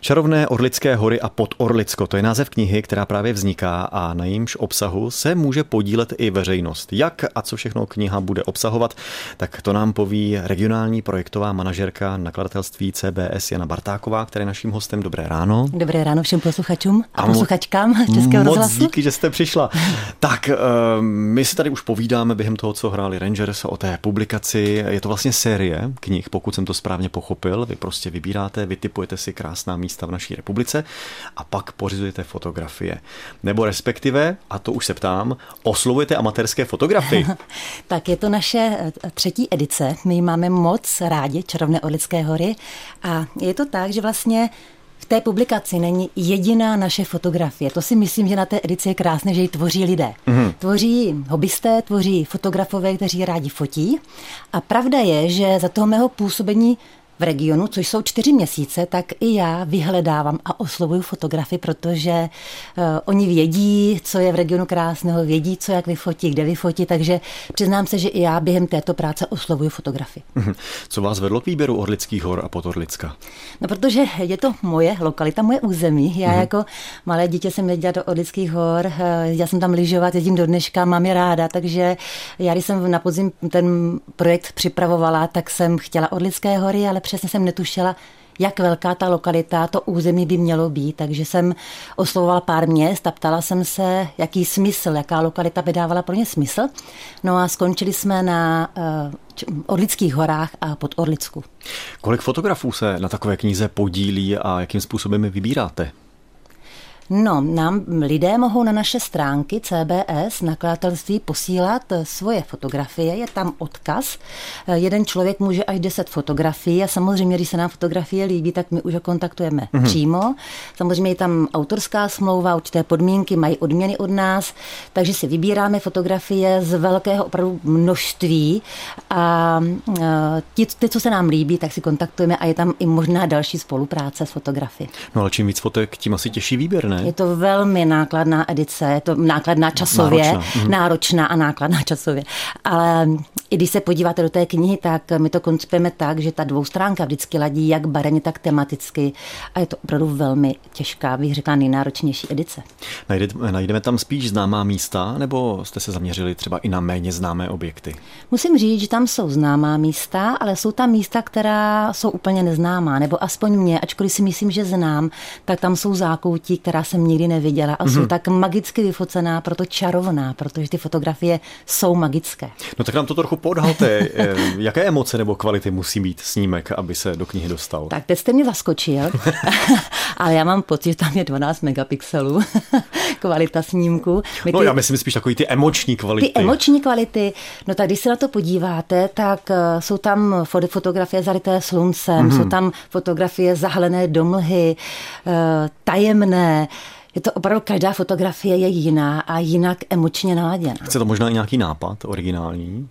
Čarovné Orlické hory a Podorlicko, to je název knihy, která právě vzniká a na jejímž obsahu se může podílet i veřejnost. Jak a co všechno kniha bude obsahovat, tak to nám poví regionální projektová manažerka nakladatelství CBS Jana Bartáková, která je naším hostem. Dobré ráno. Dobré ráno všem posluchačům a posluchačkám Českého rozhlasu. Moc díky, že jste přišla. Tak, my si tady už povídáme během toho, co hráli Rangers, o té publikaci. Je to vlastně série knih, pokud jsem to správně pochopil. Vy prostě vybíráte, vytipujete si krásná místa v naší republice a pak pořizujete fotografie. Nebo respektive, a to už se ptám, oslovujete amatérské fotografy. Tak je to naše 3. edice. My máme moc rádi Čarovné Orlické hory a je to tak, že vlastně v té publikaci není jediná naše fotografie. To si myslím, že na té edici je krásné, že ji tvoří lidé. Tvoří hobbysté, tvoří fotografové, kteří rádi fotí. A pravda je, že za toho mého působení v regionu, což jsou 4 měsíce, tak i já vyhledávám a oslovuju fotografy, protože oni vědí, co je v regionu krásného, vědí, co jak vyfotí, kde vyfotí, takže přiznám se, že i já během této práce oslovuju fotografy. Co vás vedlo k výběru Orlických hor a Podorlicka? No, protože je to moje lokalita, moje území. Já jako malé dítě jsem jezdila do Orlických hor, jezdila jsem tam lyžovat, jezdím do dneška, mám je ráda, takže já, když jsem na podzim ten projekt připravovala, tak jsem chtěla Orlické hory, ale přesně jsem netušila, jak velká ta lokalita, to území by mělo být, takže jsem oslovovala pár měst a ptala jsem se, jaký smysl, jaká lokalita by dávala pro ně smysl. No a skončili jsme na Orlických horách a Podorlicku. Kolik fotografů se na takové knize podílí a jakým způsobem je vybíráte? No, nám lidé mohou na naše stránky CBS nakladatelství posílat svoje fotografie, je tam odkaz. Jeden člověk může až 10 fotografií a samozřejmě, když se nám fotografie líbí, tak my už ho kontaktujeme přímo. Samozřejmě je tam autorská smlouva, určité podmínky, mají odměny od nás, takže si vybíráme fotografie z velkého opravdu množství a ty, co se nám líbí, tak si kontaktujeme a je tam i možná další spolupráce s fotografy. No ale čím víc fotek, tím asi těžší výběr, ne? Je to velmi nákladná edice, je to nákladná časově, náročná a nákladná časově. Ale i když se podíváte do té knihy, tak my to koncipujeme tak, že ta dvoustránka vždycky ladí jak barevně, tak tematicky a je to opravdu velmi těžká, bych řekla nejnáročnější edice. Najdeme tam spíš známá místa, nebo jste se zaměřili třeba i na méně známé objekty? Musím říct, že tam jsou známá místa, ale jsou tam místa, která jsou úplně neznámá, nebo aspoň mě, ačkoliv si myslím, že znám, tak tam jsou zákoutí, která jsem nikdy neviděla a jsou tak magicky vyfocená, proto čarovná, protože ty fotografie jsou magické. No tak nám to trochu podhalte. Jaké emoce nebo kvality musí mít snímek, aby se do knihy dostal? Tak teď jste mě zaskočil, ale já mám pocit, že tam je 12 megapixelů kvalita snímku. Já myslím spíš takový ty emoční kvality. Ty emoční kvality, no tak když se na to podíváte, tak jsou tam fotografie zalité sluncem, jsou tam fotografie zahalené do mlhy, tajemné. Je to opravdu, každá fotografie je jiná a jinak emočně naladěná. Chce to možná i nějaký nápad originální?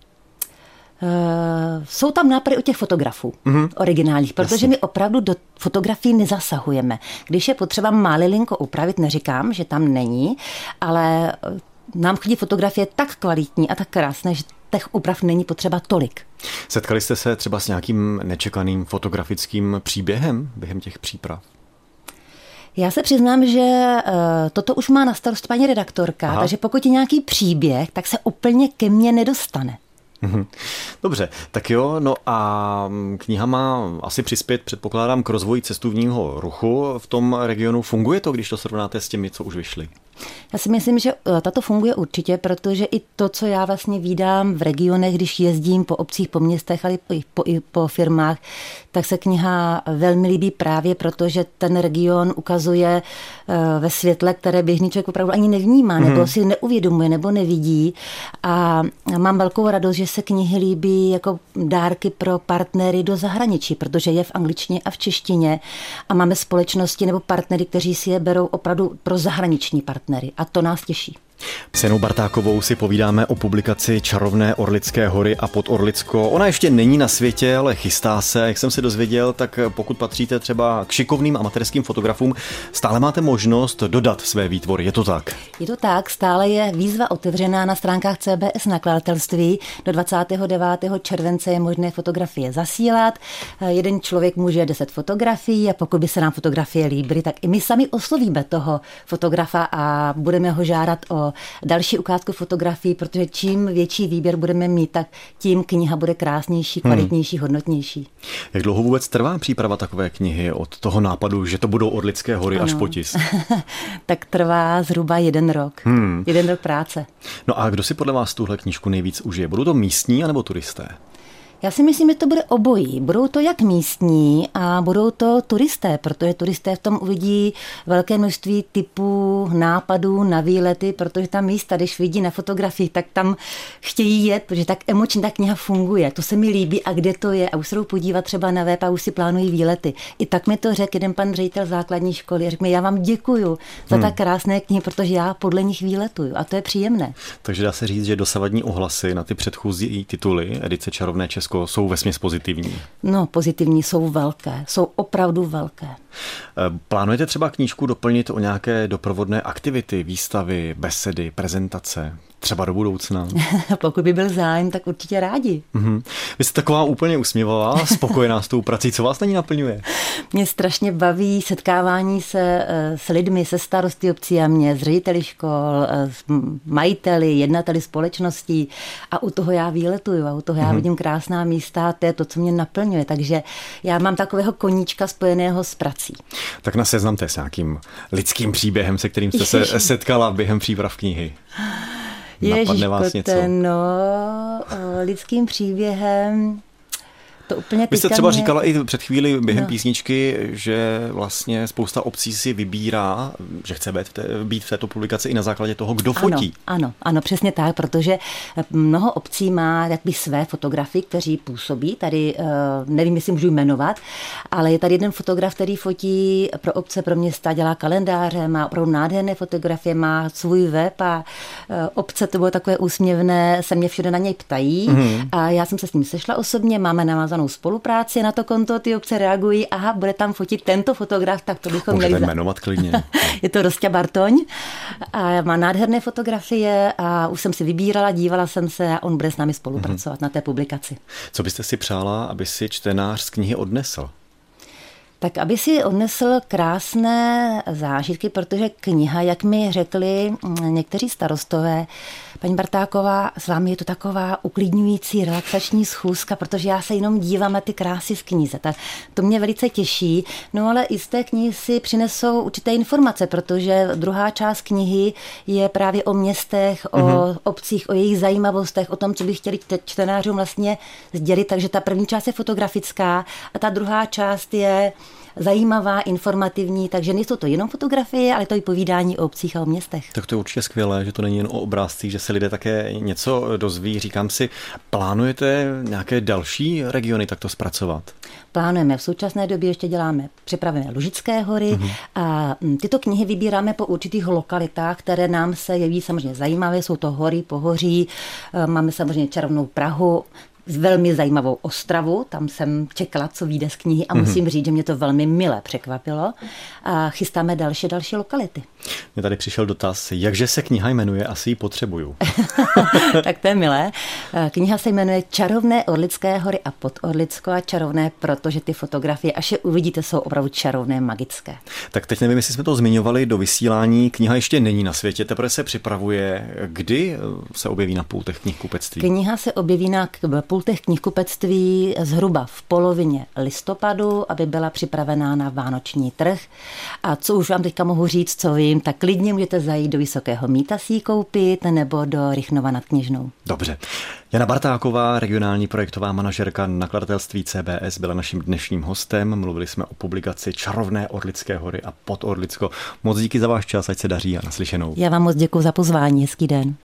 Jsou tam nápady u těch fotografů originálních, protože my opravdu do fotografií nezasahujeme. Když je potřeba málilinko upravit, neříkám, že tam není, ale nám chodí fotografie tak kvalitní a tak krásné, že těch úprav není potřeba tolik. Setkali jste se třeba s nějakým nečekaným fotografickým příběhem během těch příprav? Já se přiznám, že toto už má na starost paní redaktorka, takže pokud je nějaký příběh, tak se úplně ke mně nedostane. Dobře, tak jo, no a kniha má asi přispět, předpokládám, k rozvoji cestovního ruchu v tom regionu. Funguje to, když to srovnáte s těmi, co už vyšly? Já si myslím, že tato funguje určitě, protože i to, co já vlastně vídám v regionech, když jezdím po obcích, po městech, ale i po firmách, tak se kniha velmi líbí právě proto, že ten region ukazuje ve světle, které běžný člověk opravdu ani nevnímá, nebo si neuvědomuje, nebo nevidí. A mám velkou radost, že se knihy líbí jako dárky pro partnery do zahraničí, protože je v angličtině a v češtině a máme společnosti nebo partnery, kteří si je berou opravdu pro zahraniční partnery a to nás těší. S Janou Bartákovou si povídáme o publikaci Čarovné Orlické hory a Podorlicko. Ona ještě není na světě, ale chystá se. Jak jsem se dozvěděl, tak pokud patříte třeba k šikovným amatérským fotografům, stále máte možnost dodat své výtvory. Je to tak? Je to tak, stále je výzva otevřená na stránkách CBS nakladatelství. Do 29. července je možné fotografie zasílat. Jeden člověk může 10 fotografií a pokud by se nám fotografie líbily, tak i my sami oslovíme toho fotografa a budeme ho žádat o další ukázku fotografií, protože čím větší výběr budeme mít, tak tím kniha bude krásnější, kvalitnější, hodnotnější. Jak dlouho vůbec trvá příprava takové knihy od toho nápadu, že to budou Orlické hory, až po tisk? Tak trvá zhruba 1 rok. 1 rok práce. No a kdo si podle vás tuhle knížku nejvíc užije? Budou to místní anebo turisté? Já si myslím, že to bude obojí. Budou to jak místní a budou to turisté, protože turisté v tom uvidí velké množství typů, nápadů na výlety, protože tam místa, když vidí na fotografii, tak tam chtějí jet, protože tak emočně ta kniha funguje. To se mi líbí a kde to je. A už se jdou podívat třeba na web a už si plánují výlety. I tak mi to řekl jeden pan ředitel základní školy. Řekl mi, já vám děkuju za tak krásné knihy, protože já podle nich výletuju a to je příjemné. Takže dá se říct, že dosavadní ohlasy na ty předchozí tituly edice Čarovné Česko jsou vesměs pozitivní. No, pozitivní jsou velké, jsou opravdu velké. Plánujete třeba knížku doplnit o nějaké doprovodné aktivity, výstavy, besedy, prezentace, třeba do budoucna? Pokud by byl zájem, tak určitě rádi. Vy jste taková úplně usměvavá, spokojená s tou prací. Co vás na ní naplňuje? Mě strašně baví setkávání se s lidmi, se starosty obcí a mě, s řediteli škol, s majiteli, jednateli společností a u toho já výletuju a u toho já vidím krásná místa a to je to, co mě naplňuje. Takže já mám takového koníčka spojeného s prací. Tak nás seznamte s nějakým lidským příběhem, se kterým jste se setkala během příprav knihy. Napadne vás něco? Lidským příběhem to úplně. Vy jste třeba říkala i před chvíli během písničky, že vlastně spousta obcí si vybírá, že chce být v této publikaci i na základě toho, kdo fotí. Ano, přesně tak, protože mnoho obcí má jakby své fotografy, kteří působí. Tady nevím, jestli můžu jmenovat, ale je tady jeden fotograf, který fotí pro obce, pro města, dělá kalendáře, má opravdu nádherné fotografie, má svůj web a obce, to bylo takové úsměvné, se mě všude na něj ptají a já jsem se s ním sešla osobně, máme navázanou spolupráci, na to konto ty obce reagují, aha, bude tam fotit tento fotograf, tak to bychom měli jmenovat klidně. Je to Rosťa Bartoň a má nádherné fotografie a už jsem si vybírala, dívala jsem se a on bude s námi spolupracovat na té publikaci. Co byste si přála, aby si čtenář z knihy odnesl? Tak aby si odnesl krásné zážitky, protože kniha, jak mi řekli někteří starostové, paní Bartáková, s vámi je to taková uklidňující relaxační schůzka, protože já se jenom dívám na ty krásy v knize. Tak to mě velice těší. No ale i z té knihy si přinesou určité informace, protože druhá část knihy je právě o městech, o obcích, o jejich zajímavostech, o tom, co by chtěli čtenářům vlastně sdělit. Takže ta první část je fotografická a ta druhá část je zajímavá, informativní, takže nejsou to jenom fotografie, ale to i povídání o obcích a o městech. Tak to je určitě skvělé, že to není jen o obrázcích, že se lidé také něco dozví. Říkám si, plánujete nějaké další regiony takto zpracovat? Plánujeme. V současné době ještě připravujeme Lužické hory a tyto knihy vybíráme po určitých lokalitách, které nám se jeví samozřejmě zajímavé. Jsou to hory, pohoří, máme samozřejmě Čarovnou Prahu, velmi zajímavou Ostravu, tam jsem čekala, co vyjde z knihy a musím říct, že mě to velmi mile překvapilo a chystáme další lokality. Mně tady přišel dotaz, jakže se kniha jmenuje, asi ji potřebuju. Tak to je milé. Kniha se jmenuje Čarovné Orlické hory a Podorlicko a čarovné, protože ty fotografie, až je uvidíte, jsou opravdu čarovné, magické. Tak teď nevím, jestli jsme to zmiňovali do vysílání, kniha ještě není na světě, teprve se připravuje. Kdy se objeví na pultech knihkupectví? Kniha se objeví na pultech knihkupectví zhruba v polovině listopadu, aby byla připravená na vánoční trh. A co už vám teďka mohu říct, co vím, tak klidně můžete zajít do Vysokého Mýta si ji koupit nebo do Rychnova nad Kněžnou. Dobře. Jana Bartáková, regionální projektová manažerka nakladatelství CBS, byla naším dnešním hostem. Mluvili jsme o publikaci Čarovné Orlické hory a Podorlicko. Moc díky za váš čas, ať se daří a naslyšenou. Já vám moc děkuji za pozvání, hezký den.